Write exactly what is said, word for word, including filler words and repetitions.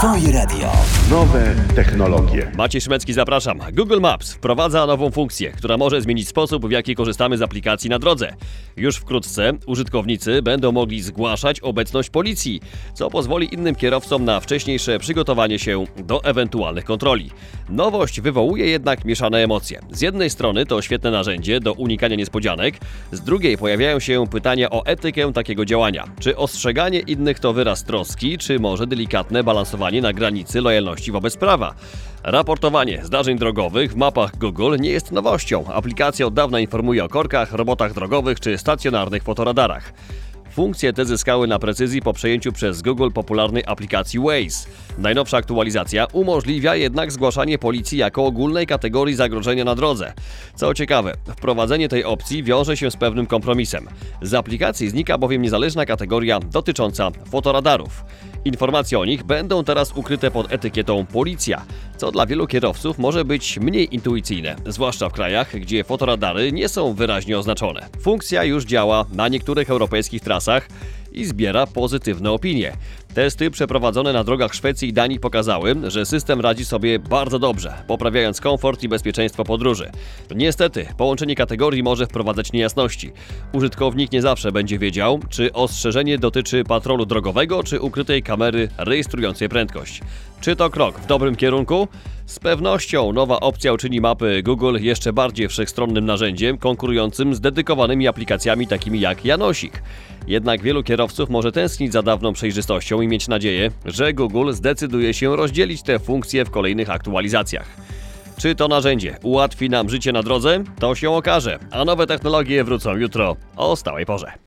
Twoje radio. Nowe technologie. Maciej Szymecki, zapraszam. Google Maps wprowadza nową funkcję, która może zmienić sposób, w jaki korzystamy z aplikacji na drodze. Już wkrótce użytkownicy będą mogli zgłaszać obecność policji, co pozwoli innym kierowcom na wcześniejsze przygotowanie się do ewentualnych kontroli. Nowość wywołuje jednak mieszane emocje. Z jednej strony to świetne narzędzie do unikania niespodzianek, z drugiej pojawiają się pytania o etykę takiego działania. Czy ostrzeganie innych to wyraz troski, czy może delikatne balansowanie na granicy lojalności wobec prawa? Raportowanie zdarzeń drogowych w mapach Google nie jest nowością. Aplikacja od dawna informuje o korkach, robotach drogowych czy stacjonarnych fotoradarach. Funkcje te zyskały na precyzji po przejęciu przez Google popularnej aplikacji Waze. Najnowsza aktualizacja umożliwia jednak zgłaszanie policji jako ogólnej kategorii zagrożenia na drodze. Co ciekawe, wprowadzenie tej opcji wiąże się z pewnym kompromisem. Z aplikacji znika bowiem niezależna kategoria dotycząca fotoradarów. Informacje o nich będą teraz ukryte pod etykietą policja, co dla wielu kierowców może być mniej intuicyjne, zwłaszcza w krajach, gdzie fotoradary nie są wyraźnie oznaczone. Funkcja już działa na niektórych europejskich trasach i zbiera pozytywne opinie. Testy przeprowadzone na drogach Szwecji i Danii pokazały, że system radzi sobie bardzo dobrze, poprawiając komfort i bezpieczeństwo podróży. Niestety, połączenie kategorii może wprowadzać niejasności. Użytkownik nie zawsze będzie wiedział, czy ostrzeżenie dotyczy patrolu drogowego, czy ukrytej kamery rejestrującej prędkość. Czy to krok w dobrym kierunku? Z pewnością nowa opcja uczyni mapy Google jeszcze bardziej wszechstronnym narzędziem, konkurującym z dedykowanymi aplikacjami takimi jak Janosik. Jednak wielu kierowców może tęsknić za dawną przejrzystością i mieć nadzieję, że Google zdecyduje się rozdzielić te funkcje w kolejnych aktualizacjach. Czy to narzędzie ułatwi nam życie na drodze? To się okaże, a nowe technologie wrócą jutro o stałej porze.